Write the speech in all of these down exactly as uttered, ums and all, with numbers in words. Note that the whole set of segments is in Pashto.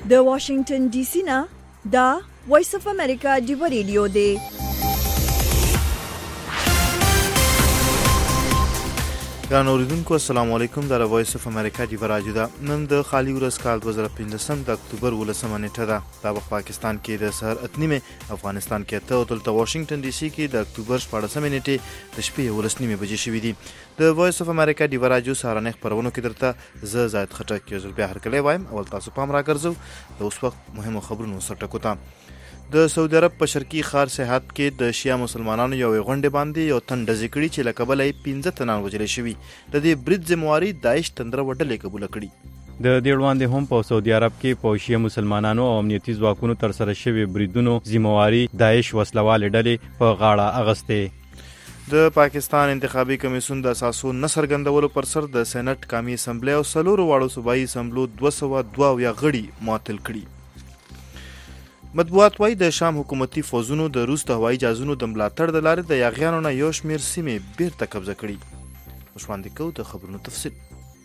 د واشنگټن ډي سي نه دا وایس اف امریکا ډیو ریډیو دی. ګران اوریدونکو السلام علیکم. د وایس اف امریکا ډیو راډیو ده. نن د خالي ورځ کال دوه زره پنځه د اکتوبر ولسمه نیټه ده. دا په پاکستان کې د سحر اتنیمه، افغانستان کې ته او دلته واشنگټن ډي سي کې د اکتوبر شپاړسمه نیټه د شپې ولسنیمه بجې شوې دي. د وایس اف امریکا ډیو راډیو سهارنۍ خبرونو کې درته زه زاید خټک یو ځل بیا هرکلی وایم. اول تاسو پام راګرځو د اوس وخت مهمو خبرونو سره ټکو ته. د سعودي عرب په شرقي ښار سیاحت کې د شیعه مسلمانانو یو غونډه باندې یو تن ډزې کړي چې له کبله یې پنځه تنان وژل شوي. د دې برید ذمہواري داعش تندره وډلې قبول کړي. د دې وړاندې هم په سعودي عرب کې په شیعه مسلمانانو او امنیتي ځواکونو تر سره شوي بریدونو ذمہواري داعش وسلوالې ډلې په غاړه اغستې. د پاکستان انتخابي کمیسیون د اساسو نه څرګندولو پر سر د سېنات قومي اسمبلی او څلورو واړو صوبایي اسمبلو دوه سوه دوه اویا غړي معطل کړي. مطبوعات وايي د شام حکومتي فوزونو د روس د هوایي جهازونو د ملاتړ د لارې د یاغیانو نه یو شمېر سیمې بیرته قبضه کړي. اوس وړاندې کوو د خبرونو تفصیل.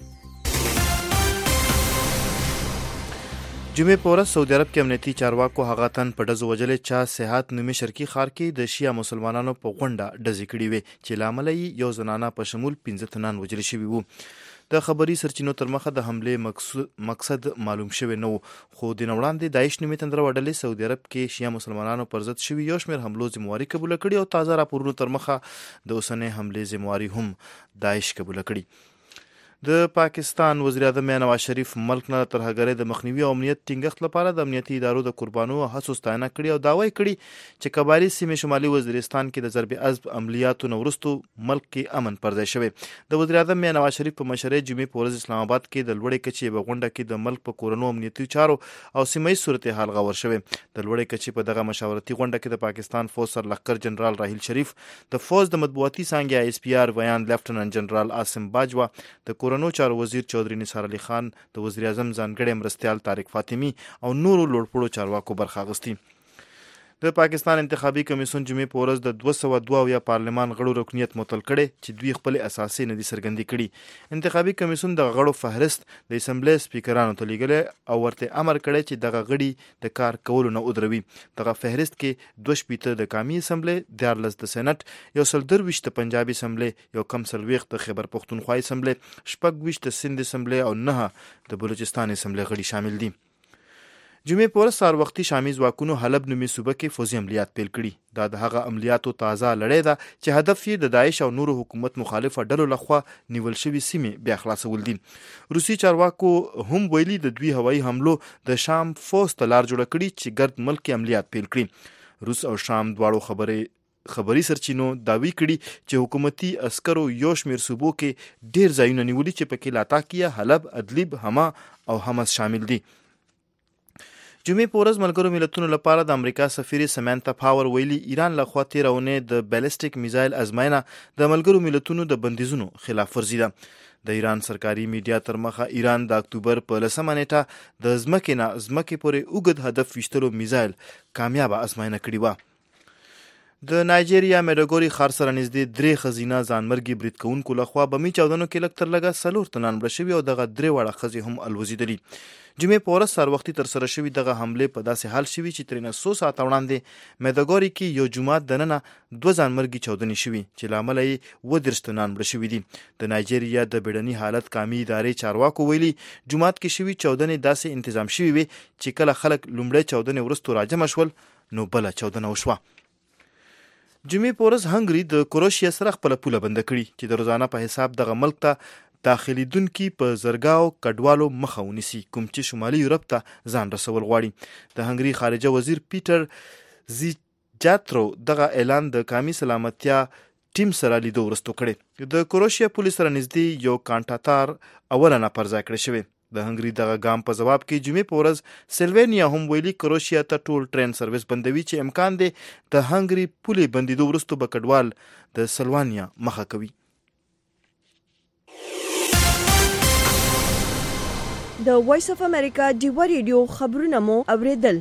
جمعې په ورځ سعودي عرب کې امنیتي چارواکو هغه تن په ډزو وژلی چا سیاحت نومي شرقي ښار کې د شیعه مسلمانانو په غونډه ډزې کړي وې چې له امله یې یو زنانه په شمول پنځه تنان وژل شوي وو. د خبري سرچینو تر مخه د حملې مقصد معلوم شوی نه و، خو د وړاندې داعش نومي تندره وډلې سعودي عرب کې شیعه مسلمانانو پر ضد شوي یو شمېر حملو ذمہواري قبوله کړي او تازه راپورونو تر مخه د اوسنۍ حملې ذمہواري هم داعش قبوله کړي. د پاکستان وزیر اعظم نواز شریف ملک نه ترهګرۍ د مخنیوي او امنیت ټینګښت لپاره د امنیتي ادارو د قربانو او هڅو ستاینه کړې او دعوی کړي چې کباري سیمې شمالي وزیرستان کې د ضرب عضب عملیاتو نه وروسته ملک کې امن پر ځای شوی. د وزیر اعظم نواز شریف په مشرۍ جمعې په ورځ اسلام آباد کې د لوړې کچې په غونډه کې د ملک په کورنو امنیتي چارو او سیمه‌ییز صورتحال غور شوی. د لوړې کچې په دغه مشاورتي غونډه کې د پاکستان فوج سرلښکر جنرال راحیل شریف، د فوج د مطبوعاتي څانګې آی اس پی آر ویان لیفټننټ جنرال عاصم باجوا، د کورنو چارو وزیر چودھری نثار علي خان، د وزیر اعظم ځانګړي مرستیال طارق فاطمی او نورو لوړپوړو چارواکو برخه اخیستې. د پاکستان انتخابي کمیسیون جمعې په ورځ د دوه سوه دوه اویا پارلمان غړو رکنیت معطل کړی چې دوی خپل اساسي ندي څرګندې کړي. انتخابي کمیسیون د غړو فهرست د اسمبلی سپیکرانو ته لیږلی او ورته امر کړی چې دغه غړي د کار کولو نه ودروي. دغه فهرست کې دوه شپېته د قومي اسمبلی، دیارلس د سېنات، یو سل درویشت د پنجاب اسمبلی، یو کم څلوېښت د خیبر پښتونخوا اسمبلی، شپږ ویشت د سند اسمبلی او نهه د بلوچستان اسمبلی غړي شامل دي. جمعې په ورځ سهار وختي شامي ځواکونو حلب نومي صوبه کې فوزي عملیات پیل کړي. دا د هغه عملیاتو تازه لړۍ ده چې هدف یې د داعش او نورو حکومت مخالفه ډلو لخوا نیول شوي سیمې بیا خلاصول دي. روسي چارواکو هم ویلي د دوی هوایي حملو د شام فوز ته لار جوړه کړي چې ګرد ملک کې عملیات پیل کړي. روس او شام دواړو خبرې خبري سرچینو دعوی کړي چې حکومتي عسکرو یو شمېر صوبو کې ډیر ځایونه نیولي چې پکې لاتاکیه، حلب، ادلیب، حما او حمص شامل دي. جمعې په ورځ ملګرو ملتونو لپاره د امریکا سفیر سمانتا پاور ویلي ایران لخوا تېره اونۍ د بیلسټیک میزایل ازموینه د ملګرو ملتونو د بندیزونو خلاف ورزي ده. د ایران سرکاري میډیا تر مخه ایران د اکتوبر په لسمه نیټه د ځمکې نه ځمکې پورې اوږد هدف ویشتلو میزایل کامیابه ازموینه کړې وه. د نایجیریا میډوګوري ښار سره نږدې درې ښځینه ځانمرګي برید کوونکو لخوا بمي چاودنو کې لږ تر لږه څلور تنان مړه شوي او دغه درې واړه ښځې هم الوزېدلي. جمعې په ورځ سهار وختي ترسره شوي دغه حملې په داسې حال شوي چې ترېنه څو ساعته وړاندې میډوګوري کې یو جومات دننه دوه ځانمرګي چاودنې شوي چې له امله یې اووه دېرش تنان مړه شوي دي. د نایجیریا د بیړني حالت قومي ادارې چارواکو ویلي جومات کې شوي چاودنې داسې انتظام شوي وي چې کله خلک لومړی چاودنې وروسته راجمع شول نو بله چاودنه وشوه. جمعې په ورځ هنګري د کروشیا سره خپله پوله بنده کړي چې د روزانه په حساب دغه ملک ته داخليدونکي په زرګاو کډوالو مخه ونیسي کوم چې شمالي یورپ ته ځان رسول غواړي. د هنګري خارجه وزیر پیټر زیجاترو دغه اعلان د قومي سلامتیا ټیم سره لیدو وروسته کړی. د کروشیا پولیس سره نږدې یو کانټاتار اوله نفر ځای کړی شوی. د هنګري دغه ګام په جواب کې جمعې په ورځ سلوینیا هم ویلي کروشیا ته ټول ټرین سرویس بندوي چې امکان دی د هنګري پولې بندیدو وروسته به کډوال د سلوانیا مخه کوي. د وایس اف امریکا ډیو ریډیو خبرونه مو اوریدل.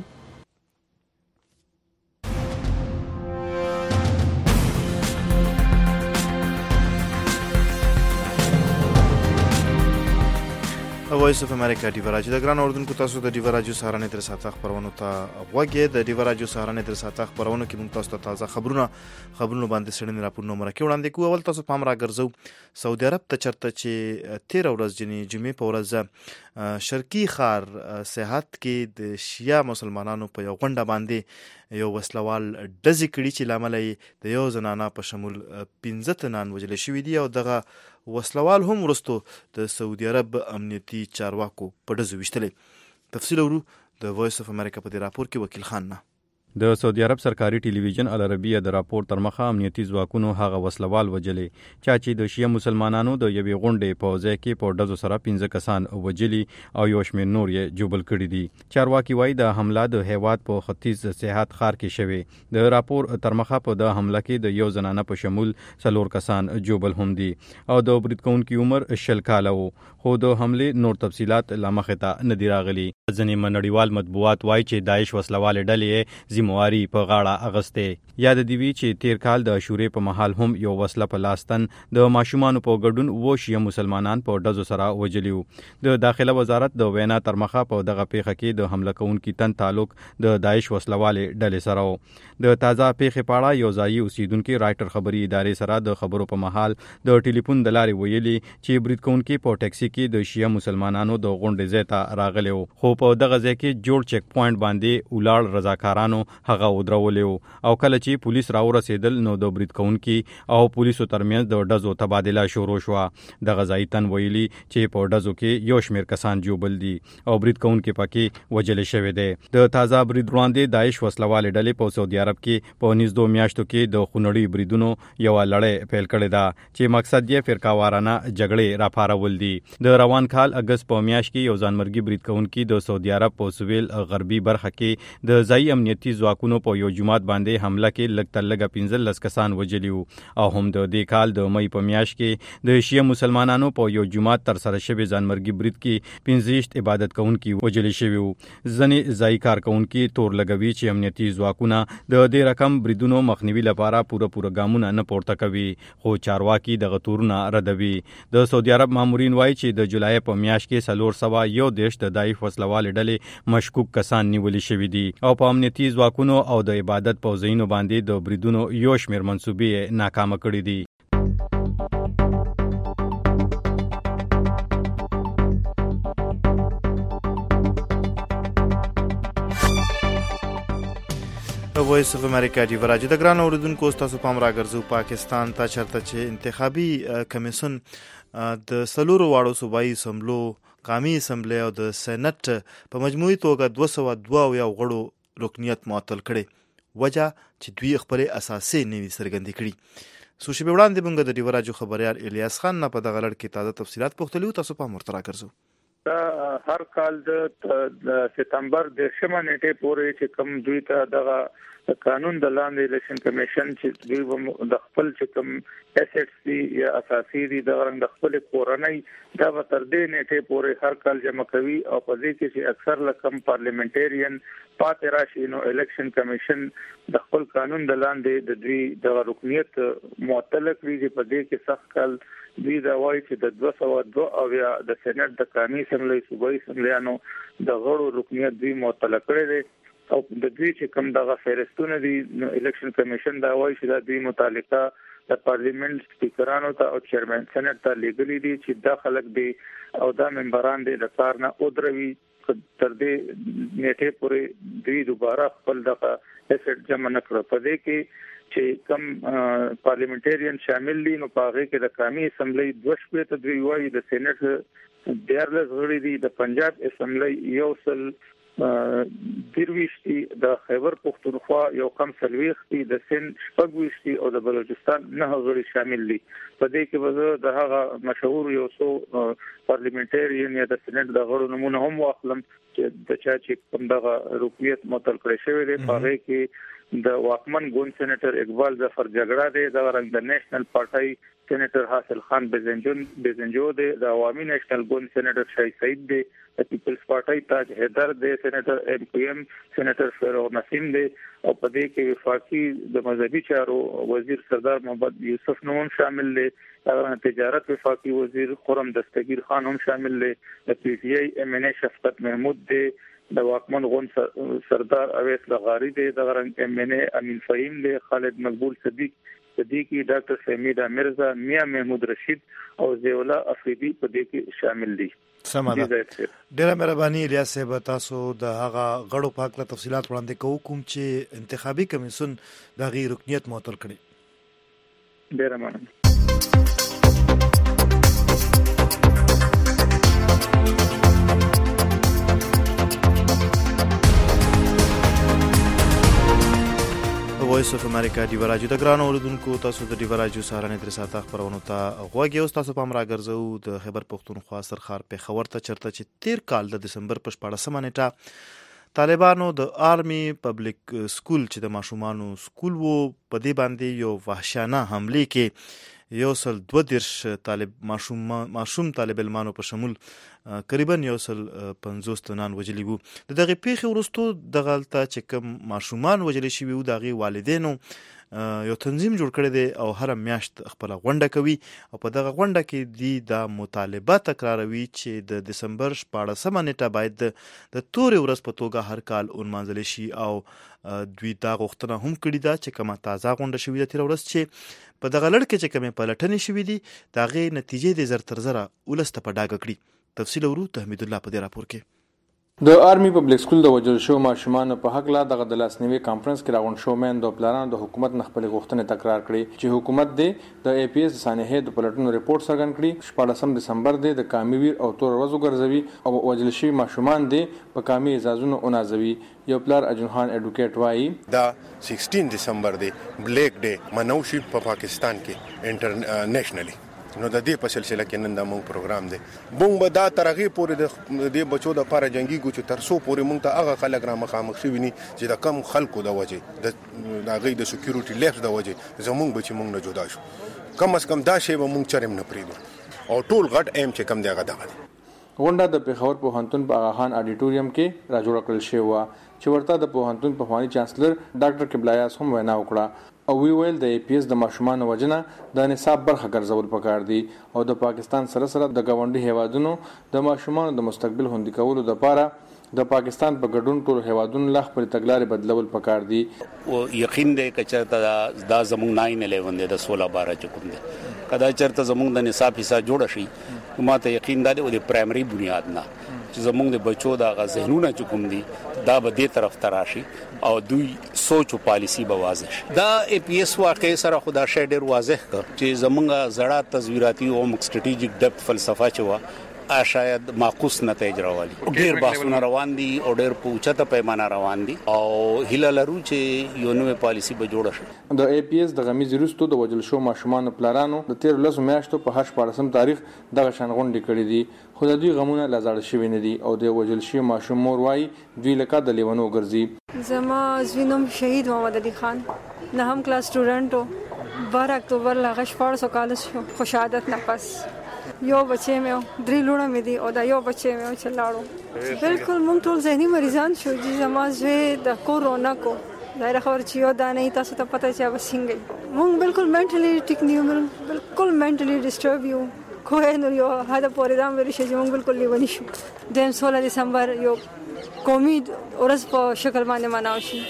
وایس اف امریکا ډیو راډیو د ګران اردوونکو تاسو د ډیو راډیو سهارنې تر ساعت خبرونو ته وګورئ. د ډیو راډیو سهارنې تر ساعت خبرونو کې موږ تاسو ته تازه خبرونه خبرونه باندې سړنې راپورونه مرکه وړاندې کوو. اول تاسو پام راګرځو سعودي عرب ته چرته چې تیر ورځ جنې جمعې په ورځ شرقي خار سیاحت کې د شیعه مسلمانانو په یو غونډه باندې یو وسلوال ډزې کړي چې لامل یې د یو زنانه په شمول پنځه تنان وژل شوي دي او دغه وسلوال هم ورستو د سعودي عرب امنیتي چارواکو په ډزو ویشتلې. تفصیل ورو د وایس اف امریکا په دې راپور کې وکیل خان نه. د سعودي عرب سرکاري ټلویزیون العربیه د راپور تر مخه امنیتي ځواکونو هغه وسلوال وجلې چا چې د شیعه مسلمانانو د یوې غونډې په ځای کې په ډزو سره پنځه کسان وجلي او یو شمېر نور یې جوبل کړي دي. چارواکي وایي د حمله د هیواد په ختیځ سیاحت ښار کې شوې. د راپور تر مخه په د حمله کې د یو زنانه په شمول څلور کسان جوبل هم دي او د برید کوونکي عمر شل کاله و، خو د حملې نور تفصيلات لا مخې ته نه دي راغلي. ځینې نړیوال مطبوعات وایي چې داعش وسلوال ډلې ذمہواری په غاړه اغسته. یاد دی وی چې تیر کال د شورې په محل هم یو وسله په لاستن د ماشومان په ګډون و شیعه مسلمانان په ډزو سره وجلیو. د داخله وزارت د وینا تر مخه په دغه پیښه کې د حمله کوونکي تن تعلق د داعش وسلوال ډلې سره و. د تازه پیښې په اړه یو ځایي اوسیدونکو رائټر خبري ادارې سره د خبرو په محل د ټلیفون د لارې ویلي چې برید کوونکي په ټاکسي کې د شیعه مسلمانانو د غونډې ځای ته راغلي وو، خو په دغه ځای کې جوړ چک پوینټ باندې ولاړ رضاکارانو هغه ودرولې او کله چې پولیس راورسېدل نو د برید کوونکي او پولیسو ترمنځ د ډزو تبادله شروع شوه. دغه ځای تن ویلي چې په ډزو کې یو شمېر کسان جوبل دي او برید کوونکي پکې وجل شوی دی. د تازه برید وړاندې داعش وسلوال ډلې په سعودي عرب کې په نږدې میاشتو کې د خونړي بریدونو یو لړۍ پیل کړې ده چې مقصد یې فرقه‌وارانه جګړې راپارول دي. د روان کال اگست په میاشت کې یو ځانمرګي برید کوونکي د سعودي عرب په سویل غربي برخه کې د ځای امنیتي ځواکونو په یو جماعت باندې حمله کې لږ تر لږه پنځلس کسان وجلي وو او هم د دې کال د مې په میاشت کې د شیعه مسلمانانو په یو جماعت تر سره شوی ځانمرګي برید کې پنځه عبادت کوونکي وجلي شوي وو. ځنې ځای کارکونکي تور لګوي چې امنیتي ځواکونه د دې رقم بریدونو مخنیوي لپاره پوره پوره ګامونه نه پورته کوي، خو چارواکي دغه تورونه ردوي. د سعودي عرب مامورین وایي چې د جولای په میاشت کې څلور سوه یو دېرش د داعش وسلوال ډلې مشکوک کسان نیولي شوي دي او په امنیتي ځواکونو او د عبادت په ځایونو باندې د بریدونو یو شمېر منسوبې ناکامه کړي دي. وایس اف امریکا ډیو راډیو د ګران اردوونکو تاسو پام راګرځو پاکستان ته چرته چې انتخابي کمیسیون د سلورو واړو صوبایي اسمبلو قومي اسمبلی او د سېنات په مجموعي توګه دوه سوه دوه اویا غړو رکنیت معطل کړي، وجه چې دوی خپل اساسي نوي څرګندې کړي. سوشي به وړاندې موږ د ډیو راډیو خبريال الیاس خان نه په دغه لړ کې تازه تفصيلات پوښتلو. تاسو پام ورته راګرځو. هر کال د سپتمبر د شمه نیټه پورې چې کوم دوی ته دغه قانون د لاندې الیکشن کمیشن چې دوی د خپل چې کوم اسټس دي یا اساسي دي د رنګ د خپل کورنۍ دا تر دې نیټه پورې هر کال جمع کوي او په دې کې چې اکثر لکم پارلیمنټریان پاتې راشي نو الیکشن کمیشن د خپل قانون د لاندې د دوی د رکنیت معطل کړي چې په دې کې سخت کال دوی دا وایي چې د دوه سوه دوه اویا د سېنات د قومي اسمبلی صوبایي اسمبلیانو د غړو رکنیت دوی معطل کړی دی او د دوی چې کوم دغه فهرستونه دي الیکشن کمیشن دا وایي چې دا دوی متعلقه د پارلیمنت سپیکرانو ته او چیرمن سېنات ته لیږلي دي چې دا خلک دي او دا ممبران دي د کار نه ودروي تر دې نیټه پورې دوی دوباره خپل دغه اسټ جمع نه کړو. په دې کې چې کوم پارلیمنټریان شامل دي نو په هغه کې د قومي اسمبلی دوه شپږ ته دوی وایي د سېنات ډیرلس غړي دي د پنجاب اسمبلی یو سل دیرويشتي د خیبر پختونخوا یو کم سلويختي د سند شپږويشتي او د بلوچستان نه غړي شامل دي. په دې کې به د هغه مشهور یو څو پارلیمنټریان یا د سېنات د غړو نمونه هم واخلم چې د چا چې کوم دغه رکنیت معطل کړی شوی دی. په هغه کې د واکمن ګوند سېنیټر اقبال ظفر جګړه دی د رنګ د نېشنل پارټي سېنیټر حاصل خان بزنجون بزنجو دی، د عوامي نېشنل ګوند سېنیټر شای سعید دی، د پیپلز پارټي تاج حیدر دی، سېنیټر ایم پی ایم سېنیټر فیروغ نسیم دی، او په دې کې وفاقي د مذهبي چارو وزیر سردار محمد یوسف نوم شامل دی، د تجارت وفاقي وزیر خرم دستگیر خان هم شامل دی، د پی ټی آی ایم ان ای شفقت محمود دی، د واکمن غون سردار اویس لغاری دی، د غرنګ ایم ان ای امین فهیم دی، خالد مقبول صدیق صدیقی، ډاکټر سمیدا مرزا، میا محمود رشید او زیولا افریدی په دې کې شامل دي. سمه ده. ډیره مهرباني الیاس صاحب، تاسو د هغه غړو په اړه تفصيلات وړاندې کوو کوم چې انتخابي کمیسیون د غیر رکنیت معطل کړي. ډیره مننه. وایس اف امریکا دی ورایجو د ګران اوردونکو، تاسو د دی ورایجو سهارنې تر ساته خبرونه ته غوږی اوس تاسو په امر راګرځو د خیبر پختونخوا سرخار په خبر ته چرته چې تیر کال د دسمبر په شپږمه نیټه طالبانو د آرمي پبلک سکول چې د ماشومانو سکول وو په دې باندې یو وحشیانه حمله کې یو سل دو دیرش طالب ماشوم ماشوم طالب علمانو په شمول تقریبا یو سل پنځوس تنان وجلی وو. د دغه پیښې وروسته د غلطه چې کوم ماشومان وجلی شوی وو دغه والدینو یو تنظیم جوړ کړی دی او هر میاشت خپل غونډه کوي او په دغه غونډه کې دی د مطالبه تکراروي چې د دسمبر شپږمه نیټه باید د تورې ورځ په توګه هر کال اونمانځل شي او دوی دا غوښتنه هم کړې ده چې کومه تازه غونډه شوې ده تیر ورځ چې په دغه لړ کې چې کومه پلټنې شوې دي دغه نتیجې د زر تر زره ولسته په ډاګه کړي. تفصیل ورو تحمید الله په دې راپور کې. د آرمي پبلک سکول د وجل شو ماشومان په حق لا دغه د لاسنیوي کانفرنس کې راغون شو مین د پلانونو د حکومت خپل غوښتنې تکرار کړي چې حکومت دې د ای پی ایس سانحه د پلټنو ریپورت څرګند کړي. شپږم دسمبر دې د کامی ویر او تور ورځو ګرځوي او وجل شي ماشومان دې په کامی اعزازونو اونازوي. یو پلار اجن خان اډوکیټ وایي دا شپږم دسمبر دې بلیک ډے منوشي په پاکستان کې انټرنیشنلی نو د دې په سلسله کې نن د مونږ پروګرام دی بوم به دا ترغه پورې د دې بچو د لپاره جنگي ګوچ تر څو پورې مونږ ته هغه خلک را مخامخ شي ویني چې د کم خلکو د وجه د هغه د سکیورټي لیفټ د وجه زمونږ بچي مونږ نه جدا شو کم از کم دا شی به مونږ چرېم نه پریدو او ټول غټ ایم چې کم دی هغه دغه غونډه د پیښور پوهنتون په آغاخان اډیټوریم کې را جوړ کړل شوی و چې ورته د پوهنتون په خواني چانسلر ډاکټر کبلایاس هم وینا وکړه او وی ویل د ای پی ایس د ماشومان وجنه د نصاب برخه ګرځول پکار دي او د پاکستان سره سره د گاونډي هیوادونو د ماشومان د مستقبل هوندي کولو لپاره د پاکستان په ګډون ټول هیوادونو لخ پر تګلارې بدلول پکار دي. او یقین دی چې دا زموږ ناین الیون د سولہ بارہ چکم دي کدا چرته زموږ د نصاب حصہ جوړ شي ماته یقین دی د پرایمری بنیاد نه چې زموږ د بچو د غذهنونه چکم دي دا به دې طرف تراشي او دوی سوچ او پالیسی به واضح شي. دا ای پی ایس واقع سره خدا شیډر واضح کړ چې زموږ زړه تصویراتي او سټریټیجیک ډیپث فلسفه چوا شاید معکوس نتایج راوړي. ډېر بحثونه روان دي او ډېر په اوچته پیمانه روان دي او هیله لرو چې یو نوې پالیسی به جوړه شي. د ای پی ایس د غمیز وروسته د وجل شو ماشومان پلانونو د تیر لسو میاشتو په هر شپږم تاریخ دغه شان غونډې کړې دي خو د دوی غمونه لزړ شوي نه دي او د وجل شي ماشوم مور وايي دوی لکه د لیونو ګرځي. زما زوینم شهید محمد علي خان نه هم کلاس سټوډنټ او بارہ اکتوبر لا غشپړ سو کالج شو شهادت نه پس یو بچی مې درې لونه مې دي او دا یو بچی مې چې لاړو بالکل مونږ ټول ذهني مریضان شو چې زمازه د کورونا کو دا خبر چې یو دا نه تاسو ته پته چې وسنګي مونږ بالکل منټلی ټیک نیو بالکل منټلی ډیسټرب یو کوه نو یو هدا پورې دا مې شي مونږ بالکل لیونی شو. د سولہ دسمبر یو قومي ورځ په شکل باندې مناو شي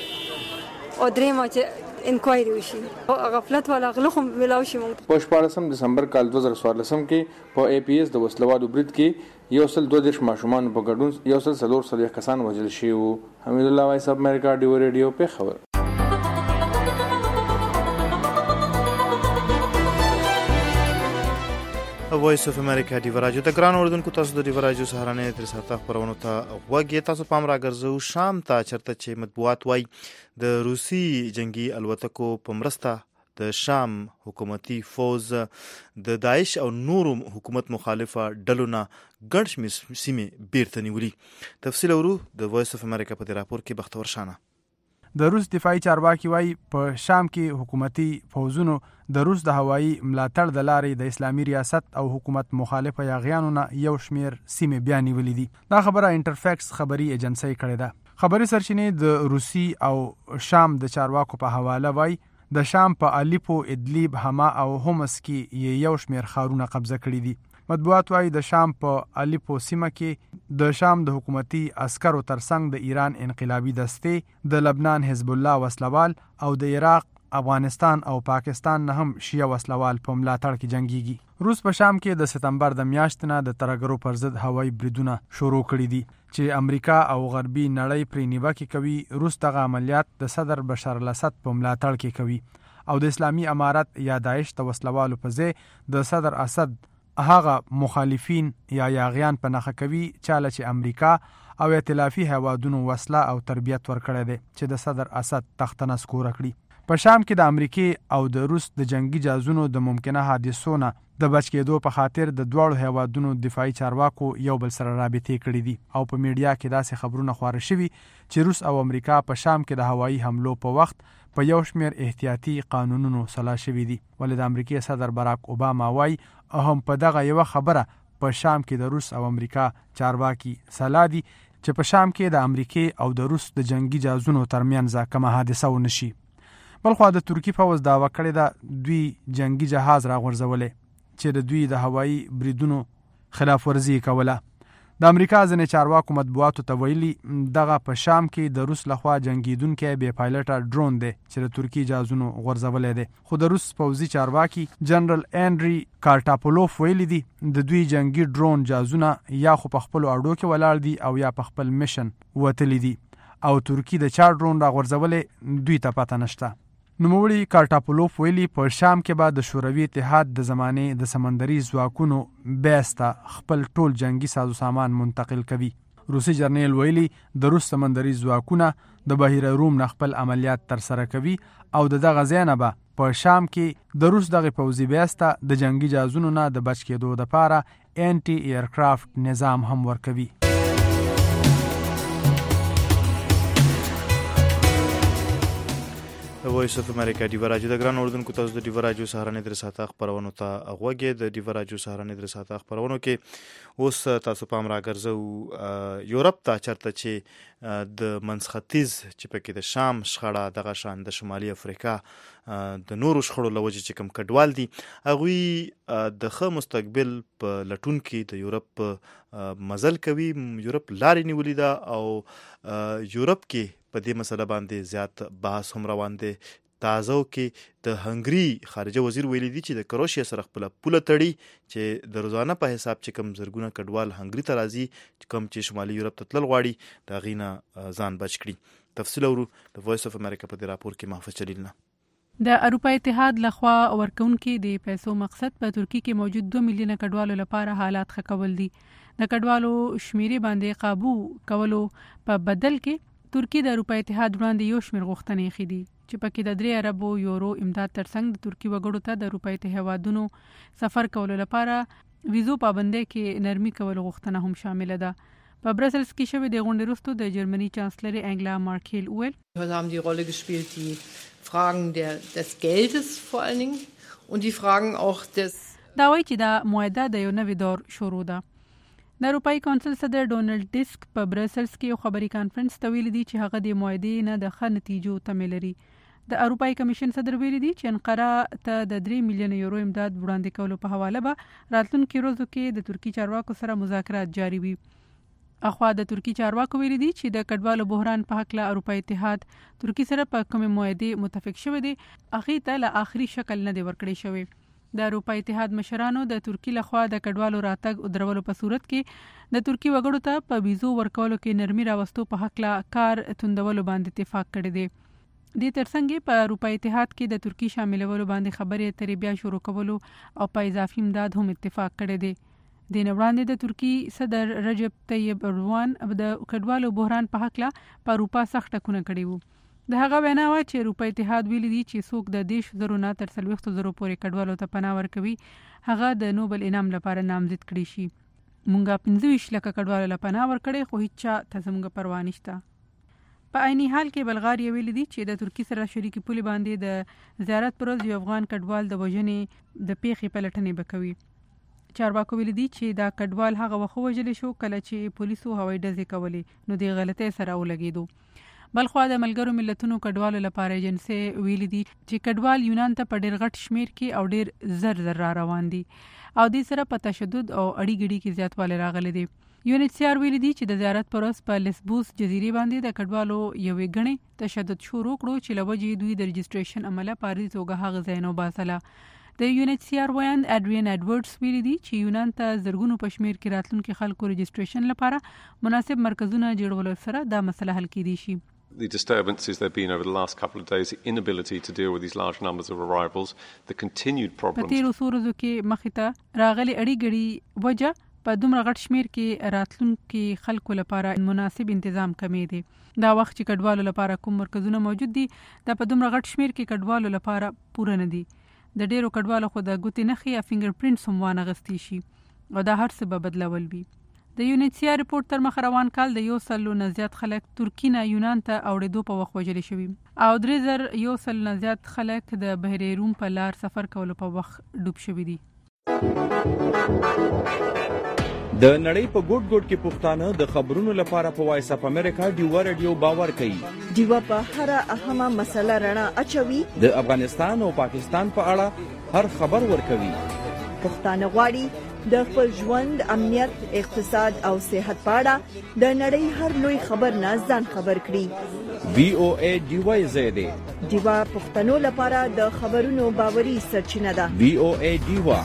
او درې ما چې انکوایری وشي او غفلت والا غلخم ملاو شي. په شپږم دسمبر کال دوه زره څوارلس کې په ای پی ایس د وسلوادو برید کې یو سل دوه دیرش ماشومان په ګډون یو سل څلور څلوېښت کسان وژل شوي وو. حمید الله وایس اف امریکا ډیو ریډیو پیښور. وایس اف امریکا دی ورایجو د ګران اوردونکو تاسو د دی ورایجو سهارنې تر ساته خبرونه ته غوږی تاسو پام راګرځو شام ته چرته چې مطبوعات وای د روسي جنگي الوتکو په مرسته د شام حکومتي فوز د داعش او نورو حکومت مخالفه ډلو نه ګڼ شمېر سیمې بیرته نیولي. تفصیل ورو د وایس اف امریکا په دې راپور کې بختور شانه. د روس دفاعي چارواکي وایي په شام کې حکومتي فوزونو د روس د هوایي ملاتړ د لارې د اسلامي ریاست او حکومت مخالفه یاغیانو نه یو شمیر سیمې بیا نیولې دي. دا خبره انټرفیکس خبري ایجنسی کړې ده. خبري سرچینې د روسي او شام د چارواکو په حواله وایي د شام په الیپو، ادلیب، حما او هومس کې یو شمیر ښارونه قبضه کړي دي. مطبوعات وايي د شام په الیپو سیمه کې د شام د حکومتي عسکرو ترڅنګ د ایران انقلابي دستې، د لبنان حزب الله وسلوال او د عراق، افغانستان او پاکستان نه هم شیعه وسلوال په ملاتړ کې جنگيږي. روس په شام کې د سپتمبر د میاشتې نه د ترهګرو پر ضد هوایي بریدونه شروع کړي دي چې امریکا او غربي نړۍ پرې نیوکه کوي. روس دغه عملیات د صدر بشار الاسد په ملاتړ کې کوي او د اسلامي امارت یا داعش د وسلوالو په ځای د صدر اسد هغه مخالفین یا یاغیان په نخښه کوي چاله چې امریکا او ائتلافي هیوادونو وسله او تربیت ورکړی دی چې د صدر اسد تخته نسکوره کړي. په شام کې د امریکې او د روس د جنگي جازونو د ممکنه حادثو نه د بچ کېدو په خاطر د دواړو هیوادونو دفاعي چارواکو یو بل سره رابطې کړي دي او په میډیا کې داسې خبرونه خپاره شوي چې روس او امریکا په شام کې د هوایي حملو په وخت په یو شمیر احتیاطي قانونونو سلا شوي دي. ولې د امریکای صدر باراک اوباما وایي هم په دغه یو خبره په شام کې د روس او امریکا چارواکي سلا دي چې په شام کې د امریکای او د روس د جنگي جازونو ترمنځ کومه حادثه ونشي. بلخوا د ترکی فوز دعوا کړې ده دوی جنگي جهاز راغورځولې چې د دوی د هوایي بریدونو خلاف ورزي کوله. د امریکا ځینې چارواکو مطبوعاتو ته ویلي دغه په شام کې د روس لخوا جنگیدونکی بې پایلټه ډرون دی چې د ترکی جهازونو غورځولی دی. خو د روس پوځي چارواکي جنرال انډري کارټاپولوف ویلي دي د دوی جنگي ډرون جهازونه یا خو په خپلو اډو کې ولاړ دي او یا په خپل میشن وتلی دي او ترکی د چا ډرون راغورځولی دوی ته پته نشته. نوموړي کارټاپولوف ویلي په شام کې به د شوروي اتحاد د زمانې د سمندري ځواکونو بیسته خپل ټول جنگي سازو سامان منتقل کوي. روسي جرنیل ویلي د روس سمندري ځواکونه د بحیره روم نه خپل عملیات ترسره کوي او د دغه ځای نه به په شام کې د روس دغه پوځي بیسته د جنگي جهازونو نه د بچ کېدو دپاره انټي ایرکرافټ نظام هم ورکوي. د وایس اف امریکا ډیو راډیو د ګران اردوونکو تاسو د ډیو راډیو سهارنۍ درساته خبرونو ته غوږی د ډیو راډیو سهارنۍ درساته خبرونو کې اوس تاسو پام راګرځو یورپ ته چرته چې د منځختیځ چې پکې د شام شخړه دغه شان د شمالي افریقا د نورو شخړو لوجه چې کم کډوال دي هغوی د ښه مستقبل په لټون کې د یورپ مزل کوي. یورپ لارې نیولې ده او یورپ کې په دې مسله باندې زیات بحث هم روان دی. تازه کې د هنګري خارجه وزیر ویلي دي چې د کروشیا سره خپل پوله تړي چې د روزانه په حساب چې کم زرګونه کډوال هنګري ته راځي کم چې شمالي یورپ ته تلل غواړي د غینه ځان بچ کړي. تفصیل اورو د وایس اف امریکا په دې راپور کې محفوظ چلیل نه. د اروپا اتحاد لخوا ورکونکي د پیسو مقصد په ترکی کې موجود دوه میلیونه کډوالو لپاره حالات ښه کول دي. د کډوالو شمیرې باندې قابو کولو په بدل کې ترکی د اروپا اتحاد وړاندې یو شمېر غوښتنې ایښي دي چې پکې د درې اربو یورو امداد ترڅنګ د ترکی وګړو ته د اروپا اتحاد هیوادونو سفر کولو لپاره ویزو پابندۍ کې نرمي کولو غوښتنه هم شامل ده. په برسلز کې شوې د غونډې وروسته د جرمني چانسلر انګلا مارکل وویل heute haben die Rolle gespielt die Fragen der des Geldes vor allen Dingen und die Fragen auch des دا وایي چې دا معاهده د یو نوي دور شروع ده. د اروپایي کونسل صدر ډونالډ ټسک په برسلز کې یو خبري کانفرنس ته ویلي دي چې هغه د معاهدې نه د ښه نتیجو تمه لري. د اروپایي کمیشن صدر ویلي دي چې انقره ته د درې میلیونه یورو امداد وړاندې کولو په حواله به راتلونکي ورځو کې د ترکی چارواکو سره مذاکرات جاري وي. اخوا د ترکی چارواکو ویلي دي چې د کډوالو بحران په حق له اروپایي اتحاد ترکی سره په کومې معاهدې متفق شوی دی هغې ته له آخري شکل نه دی ورکړی شوی. د اروپا اتحاد مشرانو د ترکی لخوا د کډوالو راتګ او درولو په صورت کې د ترکی وګړو ته په ویزو ورکولو کې نرمي راوستو په حق لا کار توندولو باندې اتفاق کړی دی. د ترڅنګ په اروپا اتحاد کې د ترکی شاملولو باندې خبرې اترې بیا شروع کولو او په اضافي امداد هم اتفاق کړی دی. د نه وړاندې د ترکی صدر رجب طیب اردوان د کډوالو بحران په حق لا په اروپا سخت ټکونه کړي وو. د هغه وینا و چې اروپا اتحاد ویلي دي چې څوک د دیش زرو نه تر څلوېښتو زرو پورې کډوالو ته پناه ورکوي هغه د نوبل انعام لپاره نامزد کړي شي. مونږه پنځه ویشت لکه کډوالو له پناه ورکړی خو هیڅ چا ته زموږ پروا نشته. په عیني حال کې بلغاریا ویلي دي چې د ترکی سره شریکي پولې باندې د زیارت پر ورځ یو افغان کډوال د وژنې د پیښې پلټنې وکوي. چارواکو ویلي دي چې دا کډوال هغه وخت وژل شو کله چې پولیسو هوایي ډزې کولې نو د غلطۍ سره ولګېدو. بلخوا د ملګرو ملتونو کډوالو لپاره ایجنسی ویلي دي چې کډوال یونان ته په ډېر غټ شمیر کې او ډېر زر زر را روان دي او دې سره په تشدد او اړي ګډي کې زیاتوالی راغلی دی. یو ان ایچ سی آر ویلي دي چې د زیارت پر ورځ په لیسبوس جزیرې باندې د کډوالو یوې ګڼې تشدد شروع کړو چې له وجې دوی د رجسټریشن عمله په عارضي توګه هغه ځای نه وباسله. د یو ان ایچ سی آر ویاند اډریان ایډورډز ویلي دي چې یونان ته زرګونو په شمیر کې راتلونکي خلکو رجسټریشن لپاره مناسب مرکزونه جوړولو سره دا مسله حل کیدی شي. The disturbances there have been over the last couple of days, the inability to deal with these large numbers of arrivals, the continued problems. په تیرو څو ورځو کې مخې ته راغلي اړي ګړي وجه په دومره غټ شمیر کې راتلونکي خلکو لپاره مناسب تنظیم کمی دی. دا وخت چې کډوالو لپاره کوم مرکزونه موجود دي دا په دومره غټ شمیر کې کډوالو لپاره پوره نه دي. د ډیرو کډوالو خو د ګوتې نښې یا فینګر پرینټس هم وانغستی شي او دا هر څه به بدلول وي. د یو ان ایچ سی آر رپورټ تر مخ روان کال د یو سلو نه زیات خلک ترکی نه یونان ته اوړېدو په وخت وژل شوي او درې زر یو سل نه زیات خلک د بحر روم په لار سفر کولو په وخت ډوب شوي دي. د نړۍ په ګوټ ګوټ کې پښتانه د خبرونو لپاره په وایس اف امریکا ډیوا رادیو باور کوي. ډیوا په هر اهمه مسله رڼا اچوي. د افغانستان او پاکستان په اړه هر خبر ورکوي. پښتانه غواړي د خپل ژوند، امنیت، اقتصاد او صحت په اړه د نړۍ هر لوی خبر نه ځان خبر کړي. وی او ای ډیوا زیاده ډیوا پښتنو لپاره د خبرونو باوري سرچینه ده. وی او ای ډیوا.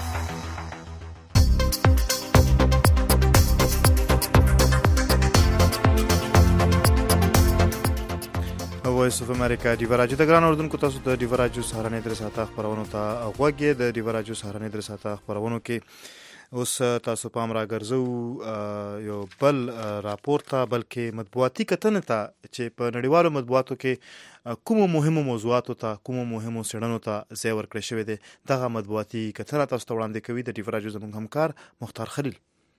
وایس اف امریکا ډیوا راجو د ګران اردوونکو تاسو د ډیوا راجو سهارنۍ درې ساعته خبرونو ته غوږی. د ډیوا راجو سهارنۍ درې ساعته خبرونو کې اوس تاسو پام را ګرځو یو بل راپور ته بلکې مطبوعاتي کتنې ته چې په نړیوالو مطبوعاتو کې کومو مهمو موضوعاتو ته کومو مهمو څېړنو ته ځای ورکړی شوی دی. دغه مطبوعاتي کتنه تاسو ته وړاندې کوي د ډیوا راجو زموږ همکار مختار خلیل.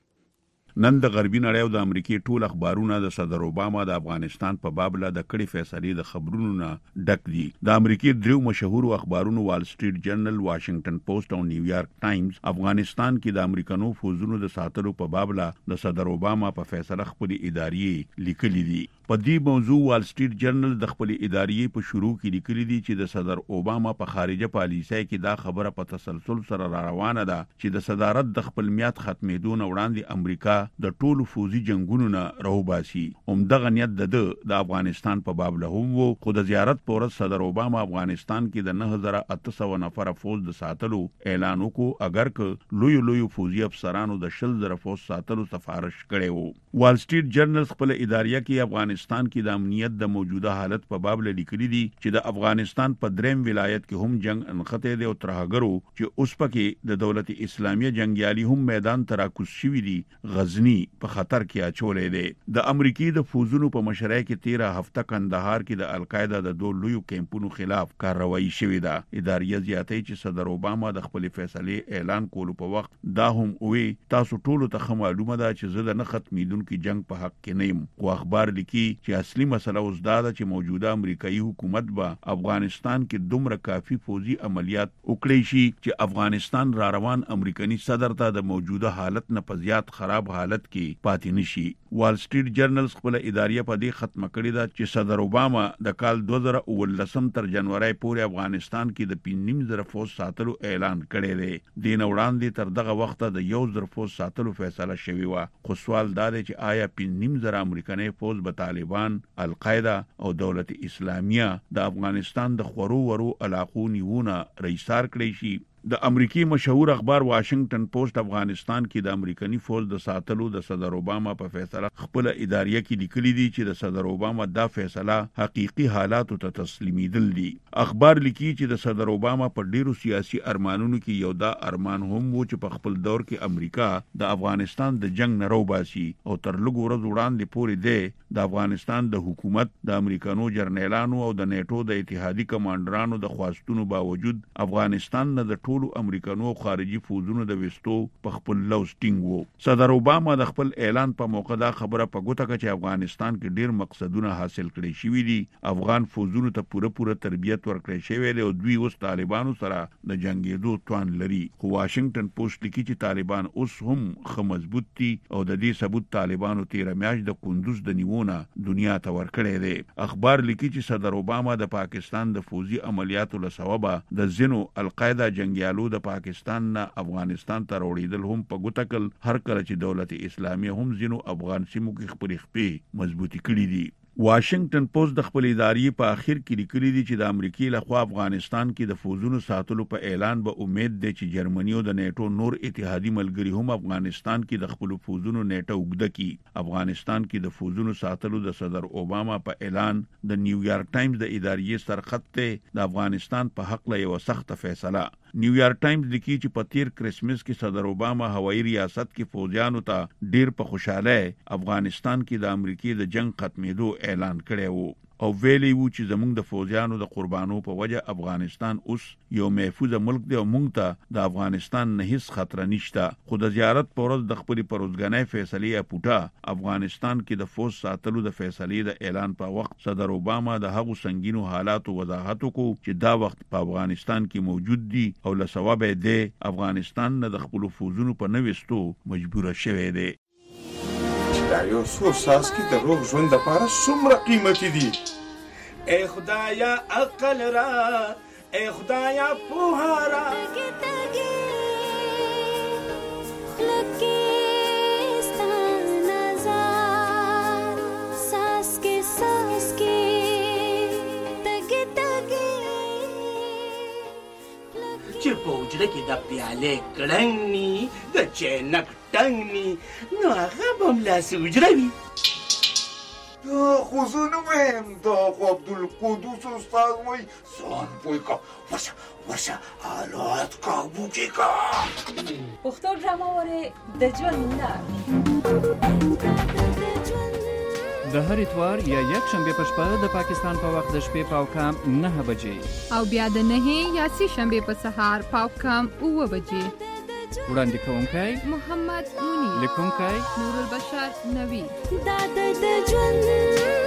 نن د غربي نړۍ او د امریکای ټول اخبارونه د صدر اوباما د افغانستان په باب له د کړي فیصلې د خبرونو نه ډک دي. د امریکای دریو مشهور اخبارونو وال سټریټ جرنل، واشنگټن پوسټ او نیویارک ټایمز افغانستان کې د امریکانو فوجونو د ساتلو په باب له د صدر اوباما په فیصله خپل ادارې لیکلي دي. په دې موضوع وال سټریټ جرنل د خپل ادارې په شروع کې لیکلي دي چې د صدر اوباما په خارجه پالیسۍ کې دا خبره په تسلسل سره را روانه ده چې د صدارت د خپل میعاد ختمېدو نه وړاندې امریکا د ټولو فوزي جنگونو نه راوباسي. همدغه نیت د د افغانستان په باب له هم وو، خو د زیارت په ورځ صدر اوباما افغانستان کې د نه هزار اته سوه نفره فوج د ساتلو اعلان وکړو، اگر که لوی لوی فوزي افسرانو د شل زره فوج ساتلو سفارش کړی وو. وال سټریټ جرنل خپل اداریه کې افغانستان کې د امنیت د موجوده حالت په باب لیکلي دي چې د افغانستان په دریم ولایت کې هم جنگ انخته دی او ترهګرو چې اوس پکې د دولت اسلامیه جنگیالي هم میدان ته راکوز شوي دي غزنی په خطر کې اچولې دی. د امریکای د فوجونو په مشرۍ کې تیره هفته کندهار کې د القاعده د دوه لویو کیمپونو خلاف کاروایی شوې ده. اداریه زیاتې چې صدر اوباما د خپل فیصلې اعلان کولو په وخت دا هم وی تاسو ټولو ته معلومه ده چې زه د نه ختمیدونکو جنگ په حق کې نه یم. خو اخبار لیکي چې اصلي مسله اوس دا ده چې موجوده امریکایي حکومت به افغانستان کې دومره کافي فوجي عملیات وکړي شي چې افغانستان را روان امریکایي صدر ته د موجوده حالت نه په زیات خراب حالت کې پاتې نشي. وال سټریټ جرنل خپل اداریه په دې ختمه کړې ده چې صدر اوباما د کال دوه زره اوولسم تر جنوري پورې افغانستان کې د پنځم زره فوج ساتلو اعلان کړی دی. د نو وړاندې تر دغه وخت د یو زره فوج ساتلو فیصله شوی و. خو سوال دا دی چې آیا پنځم زره امریکایي فوج به طالبان، القاعده او دولت اسلامیه د افغانستان د خورو ورو علاقو نیونه رئیسار کړی شي. د امریکای مشهور اخبار واشنگټن پوسټ افغانستان کې د امریکایي فوج د ساتلو د صدر اوباما په فیصله خپل اداریه کې لیکلي دي چې د صدر اوباما دا فیصله حقيقي حالاتو ته تسلیمیدل دي. اخبار لیکي چې د صدر اوباما په ډیرو سیاسي ارمانونو کې یو دا ارمان هم وو چې په خپل دور کې امریکا د افغانستان د جنگ نه راوباسي او تر لږ ورځ وړاندې پورې دی د افغانستان د حکومت د امریکانو جرنیلانو او د نیټو د اتحادي کمانډرانو د خواستونو باوجود افغانستان نه د ټولو امریکانو او خارجي فوجونو د وستو په خپل لوز ټینګ وو. صدر اوباما د خپل اعلان په موقع دا خبره په ګوته کړه چې افغانستان کې ډیر مقصدونه حاصل کړي شوي دي. افغان فوجونو ته پوره پوره تربیت ورکړی شوی دی او دوی اوس طالبانو سره د جنگیدو توان لري. خو واشنگټن پوسټ لیکي چې طالبان اوس هم ښه مضبوط دي او د دې ثبوت طالبانو تیر میاشت د کندوز د نیونه دنیا ته ورکړی دی. اخبار لیکي چې صدر اوباما د پاکستان د فوجي عملیاتو له سببه د ځینو القاعده جنگیالو د پاکستان نه افغانستان ته راوړېدل هم په ګوته کړل، هر کله چې دولت اسلامي هم ځینو افغان سیمو کې خپلې خپې مضبوطی کړي دي. واشنگټن پوسټ د خپل ادارې په اخر کې لیکلي دي چې د امریکای لخوا افغانستان کې د فوجونو ساتلو په اعلان به امید دی چې جرمني او د نیټو نور اتحادي ملګري هم افغانستان کې د خپل فوجونو نیټه وګړه کی. افغانستان کې د فوجونو ساتلو د صدر اوباما په اعلان د نیویارک ټایمز د ادارې سرخط ته د افغانستان په حق له یو سخت فیصله. نیویارک ټایمز لیکي چې په تیر کرسمس کې صدر اوباما هوایي ریاست کې فوجیانو ته ډیر په خوشاله افغانستان کې د امریکای د جنگ ختمېدو اعلان کړی وو او ویلي وو چې زموږ د فوجیانو د قربانو په وجه افغانستان اوس یو محفوظ ملک دی او موږ ته د افغانستان نه هیڅ خطر نشته. خو د زیارت پر ورځ د خپل پروزګنۍ فیصلې اپوټا افغانستان کې د فوج ساتلو د فیصلې د اعلان په وخت صدر اوباما د هغو سنگینو حالاتو وضاحت وکړو چې دا وخت په افغانستان کې موجود دي او له ثواب دی افغانستان نه د خپل فوجونو په نوښتو مجبور شوی دی. دا یو څو ساس کې د روغ ژوند لپاره څومره قیمتي دي. ای خدایا عقل را، ای خدایا پوها را، چې په وجره کې د پیالې کړنګ ني د چینک ټنګ ني نو هغه به ملاسې وجره وي. دا خو زه نه وایم، دا خو عبدالقدوس استاد وایي ځان پوه کړه، ورشه ورشه حالات کابو کې کړه. پښتو ډرامه ورې د ژوند لار د هر اتوار یا یک شنبه په شپه د پاکستان په وخت د شپې پاو کم نه بجې او بیا د نه یا سی شنبه په سهار پاو کم اوه بجې. وړاندې کوونکی محمد مونی، لیکونکی نور البشر نوی. دا د ژوند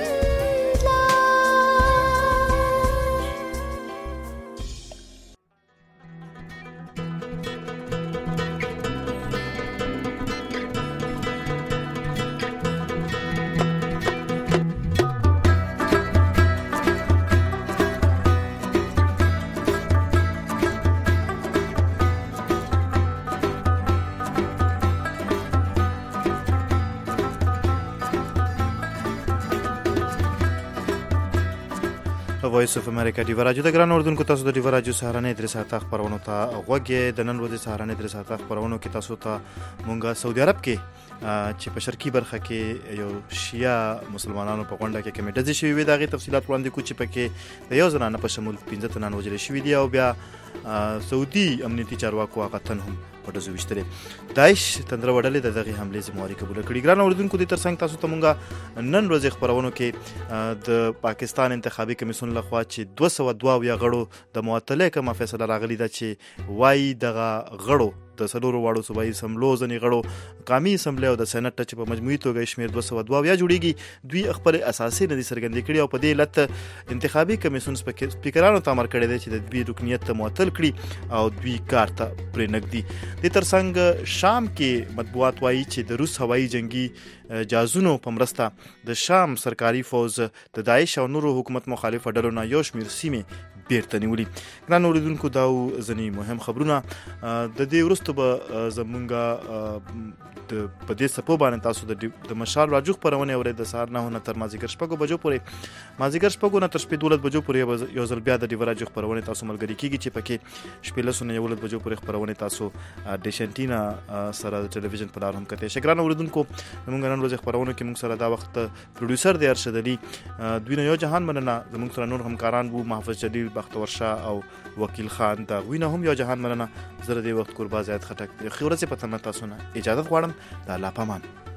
وایس اف امریکا دی ورجو د ګران اردوونکو تاسو د دی ورجو سهارنې درې ساعته خبرونه ته غوږی د نن ورځې سهارنې درې ساعته خبرونه کې تاسو ته مونږه سعودي عرب کې چې په شرقي برخه کې یو شیعه مسلمانانو په غونډه کې کمیټه ځي شوی د غي تفصيلات وړاندې کو چې پکې د یو زنانه په شمول پنځه تنان وجل شوی دی او بیا سعودي امنیتي چارواکو هغه تن هم پټو وشتره داعش تندر وړلې د دغه حمله زمواري قبول کړي. ګران اردوونکو د ترڅنګ تاسو ته مونږه نن ورځې خبرونه کې د پاکستان انتخابي کمیسیون لخوا چې دوه سوه دوه یا غړو د معطله کومه فیصله راغلی ده چې وای دغه غړو د سلورو واړو صوبایي اسمبلو ځنې غړو قومي اسمبلی او د سېنات چې په مجموعي توګه شمیر دوه سوه دوه یا جوړیږي دوی خپل اساسي ندي څرګندې کړي او په دې لټ انتخابي کمیسیون سپیکرانو ته امر کړی دی چې د دوی رکنیت ته معطل کړي او دوی کار ته پرې نږدي. د ترڅنګ شام کې مطبوعات وایي چې د روس هوایي جنگي جازونو په مرسته د شام سرکاري فوز د داعش او نورو حکومت مخالف ډلو نه یو شمیر سیمې بیرته نیولي. ګران اوریدونکو دا ځینې مهم خبرونه د دې وروسته به زمونږ د په دې سپو باندې تاسو د مشال راجو خبرونه اورئ د سهار نه نه تر مازیګر شپږو بجو پورې مازیګر شپږو نه تر شپې دولت بجو پورې یو ځل بیا د دې راجو خبرونه تاسو ملګری کیږي چې پکې شپې لسونه یو ولت بجو پورې خبرونه تاسو د شنټینا سره د ټلویزیون په لار هم کته. شکرانه اوریدونکو زمونږ نن ورځ خبرونه کې موږ سره دا وخت پروډوسر دی ارشد علي دوی نه یو جهان مننه زمونږ سره نور همکاران وو محافظ جلیل بختور شاه او وکیل خان دا وینه هم یو جهان مننه زره دی وخت قربا زیات خټک خورځ په تمه تاسو نه اجازه غواړم د الله پامان.